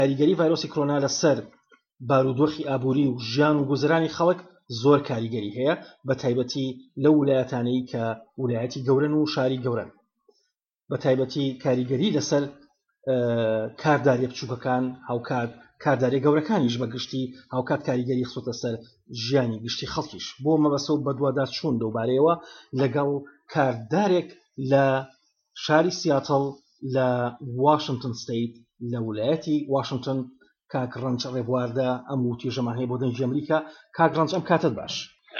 کاریگەری ڤایرۆسی کۆرۆنا لەسەر بارودۆخی ئابووری و ژیان و گوزەرانی خەڵک زۆر کاریگەری هەیە بە تایبەتی لەو ویلایەتانەی کە ویلایەتی گەورەن و شاری گەورەن بە تایبەتی کاریگەری لەسەر کارداریە بچووکەکان هاوکات کارداری گەورەکانیش بەگشتی هاوکات کاریگەری خسوتە سەر ژیانی گشتی خەڵکیش بۆ مەبەستە و بەدوادار چوون دەوبارەیەوە لەگەڵ کاردارێک لە شاری سیاتڵ لە واشنگتن ستیت لە ویلایەتی واشنگتن کاک ڕەنج ڕێبواردە ئەم وتیژەمان هەیە بۆ دەنگی ئەمریکا کاک ڕەنج ئەم کاتت باش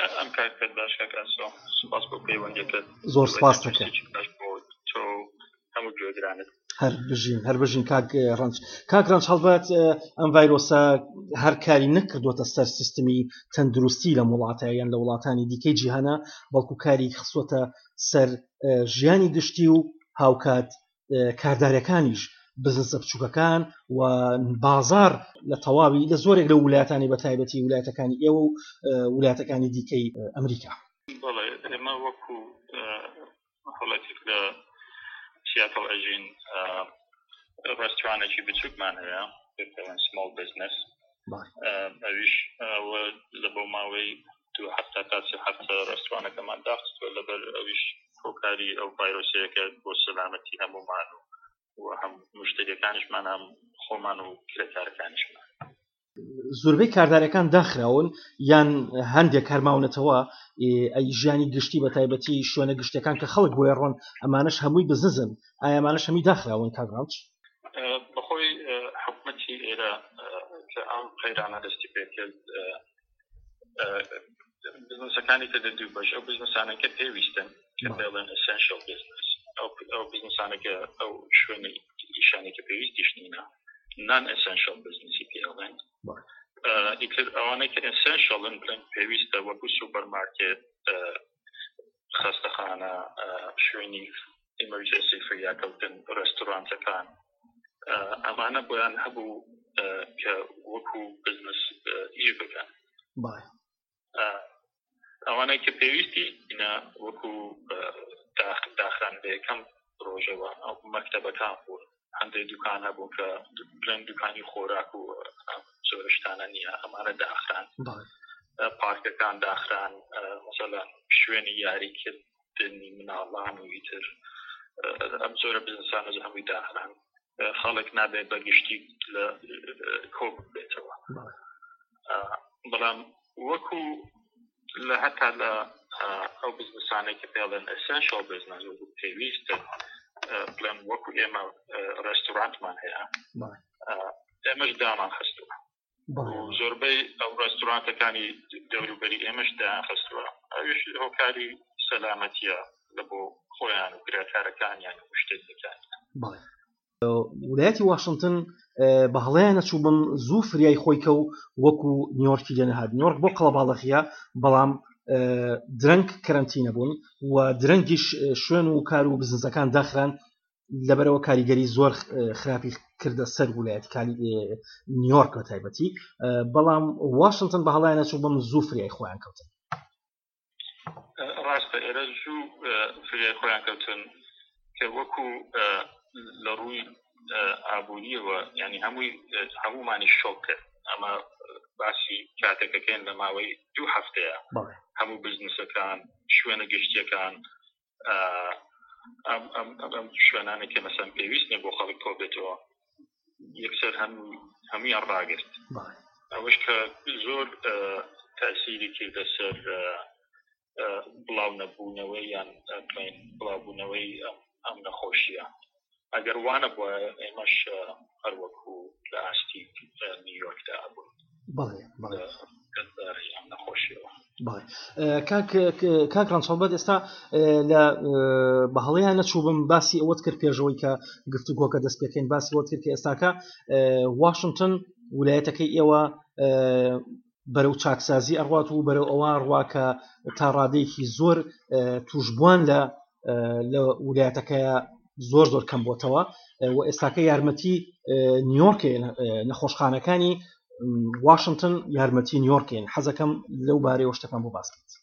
زۆر سپاس دەکەم هەر بژین کاک ڕەنج هەڵبەت ئەم ڤایرۆسە هەر کاری نەکردوتە سەر سیستمی تەندروستی لە وڵاتە یان لە وڵاتانی دیکەی جیهانە بەڵکو کاری خسوەتە سەر ژیانی گشتی و هاوکات کارداریەکانیش بزنسە بچووکەکان و بازار لە تەواوی لە زۆرێک لە ویلایەتانی بە تایبەتی ویلایەتەکانی ئێوە و ویلایەتەکانی دیکەی ئەمریکا ئێمە وەکو هەوڵەتێک لە سیاتڵ ئەژین ڕێستورانێکی بچووکمان هەیە سمۆڵ بزنس ئەویش لە بۆ ماوەی 2 هەفتە تا 3 هەفتە ڕێستورانەکەمان داخستووە لەبەر ئەویش هۆکاری ئەو ڤایرۆسەیەکە بۆ سەلامەتی هەموومان و هەم مشتریەکانیشمان هەم خۆمان و کرێکارەکانیشمان زۆربەی کاردارەکان داخراون یان هەندێک کارماونەتەوە ئەی ژیانی گشتی بە تایبەتی شوێنە گشتەکان کە خەڵک بۆیە ڕۆن ئەمانش هەمووی بزنزن ئایا ئەمانش هەمووی داخراون کاک ڕەنج بەخۆی حکومەتی ئێرە کە ئەم قەیرانە دەستی پێکرد بزنسەکانی کە دەدوو بەش ئەو بزنسانە کە پێویستن کە بڵێن ئەسەنشەل بزنس ئەو بزنسانەکە ئەو شوێنەی ئیشانێکە پێویستیش نینە نان ئەسەنشەل بزنسی پێڵێن ئیتر ئەوانەی کە ئەسەنشەڵن بڵێن پێویستە وەکو سوپەرمارکێت خەستەخانە شوێنی ئیمەرجەنسی فریاکەوتن ڕێستورانتەکان ئەمانە بۆیان هەبوو کە وەکو بزنس ئیش بکەن ئەوانەی کە پێویستی وەکو داخران بە یەکەم ڕۆژەوە ئەو مەکتەبەکان بوون هەندێک دوکان هەبوو کە بڵێن دوکانی خۆراک و زۆرشتانە نییە ئەمانە داخران پارکەکان داخران مەسەڵەن شوێنی یاریکردنی مناڵان و ئیتر ئەم زۆرە بزنسانە هەمووی داخران خەڵک نابێت بەگشتی لە کۆب بێتەوە بەڵام وەکو لە هەتا لە ئەو بزنسانێک کە پێڵێن ئەسەنشەڵ بزنس وەکو پێویستە بڵێن وەکو ئێمە ڕێستورانتمان هەیە ئێمەش دامان خستووە زۆربەی ئەو ڕێستورانتەکانی دەوروبەری ئێمەش دایان خستووە ئەویش هۆکاری سەلامەتیە لە بۆ خۆیان و کرێکارەکانیان و مشتێکەکانیان ویلایەتی واشنگتن بە هەڵەیان نەچوو بم زوو فریای خۆی کە و وەکو نیویۆرکی لێنەهات نیویۆرک بۆ قەڵەباڵەخیە بەڵام درەنگ کەرەنتینە بوون و درەنگیش شوێن و کار و بزنسەکان داخران لەبەرەوە کاریگەری زۆر خراپی کردە سەر ویلایەتی نیویۆرک بە تایبەتی بەڵام واشنگتن بە هەڵەیان نەچوو بم زوو فریای خۆیان کەوتن ڕاستە ئێرە زوو فریای خۆیان کەوتن کە وەکو لە ڕووی ئابووریەوە ینی هەمومانی شۆک کرد ئەمە باسی کاتێکەکەین لە ماوەی 2 هەفتەیە هەموو بزنسەکان شوێنە گشتیەکان ئەم شوێنانە کە مەسەن پێویست نیە بۆ خەڵک تۆ بێتەوە یەکسەر هەمویان ڕاگرت ئەوەش کە زۆر تاسیری کردە سەر بڵاو نەبوونەوەی یان بڵاوبوونەوەی ئەم نەخۆشیە ئەگەر وانە بووە ئێمەش هەر وەکو لە ئاستی نیویۆرکدا بوو ئەم نەخۆشیەوە کاک ڕەنچەڵبەت ئێستا لە بە هەڵەیان نەچوو بم باسی ئەوەت کرد پێشەوەی کە گفتوگۆکە دەست پێکەین باسی ئەوەت کرد کە ئێستاکە واشنگتن ویلایەتەکەی ئێوە بەرەو چاکسازی ئەڕوات و بەرەو ئەوان ڕواکە تا ڕادەیەکی زۆر توشبووان لە ویلایەتەکەیە زۆر کەم بۆتەوە و ئێستاکە یارمەتی نیویۆرکێ نەخۆشخانەکانی واشنگتن یارمەتی نیویۆرکێن حەزەکەم لەو بارەیەوە شتەکان بۆ باس بکەیت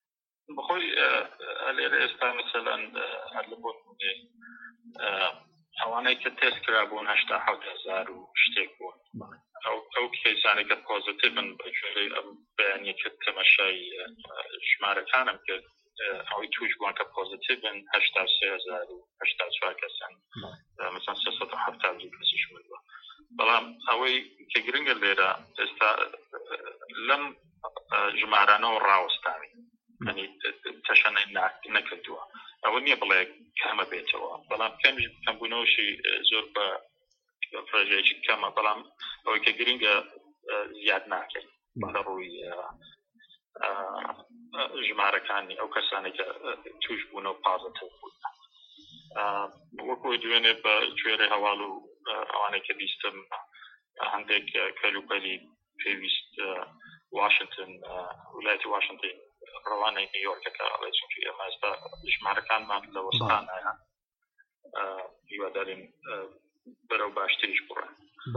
بەخۆی لێرە ئێستا مەسەلەن هەر لە بۆ ئەوانەی کە تێست کرابوون 1970,000 و شتێک بوون ئەو کەیسانی کە پۆزیتیڤن بەجێرەی ئەم بەیانیە کە تەمەشای ژمارەکانم کرد ئەوەی توش بوون کە پۆزیتیڤن 83,084 کەسن مثلا 370 کەسیش بووە بەڵام ئەوەی کە گرنگە لێرە ئێستا لەم ژمارانەوە ڕاوەستاوی ینی تەشەنەی نەکردووە ئەوە نییە بڵێ کەمە بێتەوە بەڵام کەمبوونەوەشی زۆر بە پرۆژەیەکی کەمە بەڵام ئەوەی کە گرنگە زیاد ناکەین لە ڕووی ژمارەکانی ئەو کەسانی کە توش بوونەوە پازیتیڤ بوون وەکو دوێنێ بە گوێرە هەواڵ و ئەوانەی کە بیستم هەندێک کەلوپەلی پێویست واشنگتن ویلایەتی واشنگتن ڕەوانەی نیویۆرکەکە ئەڵێ چونکی ئێمە ئێستا ژمارەکانمان لە وەستانایە هیوادارین بەرەو باشتریش بڕێن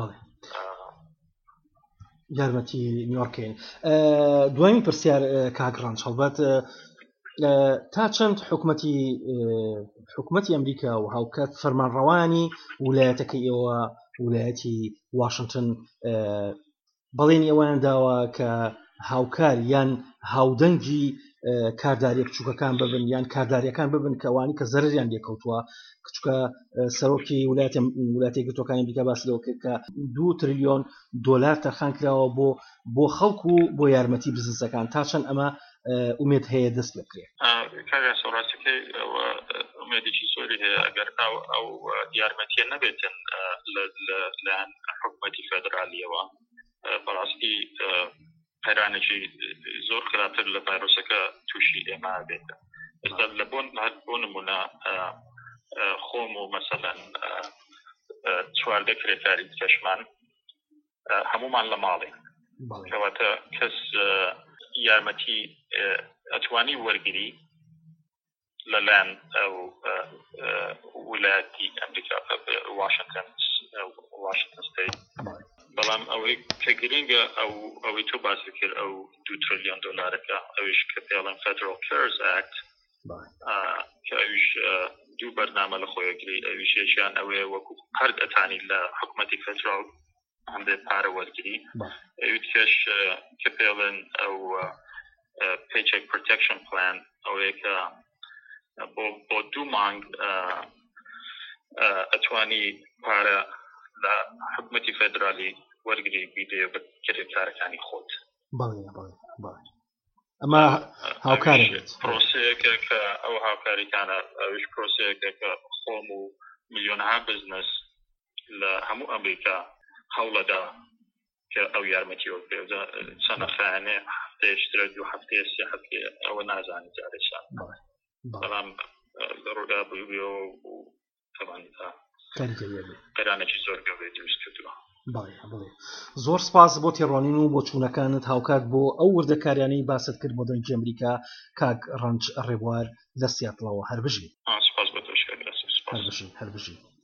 یارمەتی نیویۆرکین دوایمی پرسیار کاگڕان هەڵبەت تا چەند حکومەتی ئەمریکا و هاوکات فەرمانڕەوانی ویلایەتەکەی ئێوە ویلایەتی واشنگتن بەڵێنی ئەوان داوە کە هاوکار یان هاودەنگی کارداریە بچووکەکان ببن یان کارداریەکان ببن کەوانی کە زەرریان لێکەوتووە کچکە سەرۆکی ویلایەتی یەکگرتووەکانی ئەمریکا باس لەوە کرد کە 2 تریلیۆن دۆلار تەرخان کراوە بۆ خەڵک و بۆ یارمەتی بزنسەکان تا چەند ئەمە ئومێد هەیە دەست پێ بکرێت کاگە سەڕاستەکەی ئومێدێکی زۆری هەیە ئەگەر ئەو یارمەتیە نەبێتن لەلایەن حکومەتی فێدرالیەوە بەڕاستی قەیرانێکی زۆر خراپتر لە ڤایرۆسەکە تووشی ئێمە بێتە ئێستا لە بۆ نمونە خۆم و مەسەلەن 14 کرێکاری کەشمان هەمومان لە ماڵێ کەواتە کەس یارمەتی ئەتوانی وەرگری لەلایەن ئەو ویلایەتی ئەمریکا واشنگتن ستیت بەڵام ئەوەی کە گرنگە ئەوەی تۆ باسی کرد ئەو 2 تریلیۆن دۆلارەکە ئەویش کە پێڵێن فێدرال کێرز ئاکت کە ئەویش دوو بەرنامە لە خۆیەگری ئەویش یەکیان ئەوەیە وەکو هەرد ئەتانی لە حکومەتی فێدرال هەندێک پارە وەرگری ئەوی کەش کە پێڵێن ئەو paycheck protection plan ئەوەیە کە بۆ 2 مانگ ئەتوانی پارە لە حکومەتی فێدرالی وەرگری بیدێ بە کرێکارەکانی خۆت ئەمە هاوکارێت پرۆسەیەکە کە ئەو هاوکاریتانە ئەوش پرۆسەیەکە کە خۆم و میلیۆنها بزنس لە هەموو ئەمریکا هەوڵەدا کە ئەو یارمەتی وەک پێوزە سەنەخانێ هەفتەیەشترە 2 هەفتەیە 3 هەفتەیە ئەوە نازانی جارێکشان بەڵام لە ڕوودا بوویەوە و تەبان قەیرانێکی زۆر گەورەی دروست کردووە زۆر سپاس بۆ تێڕوانین و بۆ چوونەکانت هاوکات بۆ ئەو وردەکاریانەی باست کرد بۆ دەنگی ئەمریکا کاک ڕەنج ڕێبوار لە سیاتڵەوە هەربژین سپاس بۆ تۆش هەربژین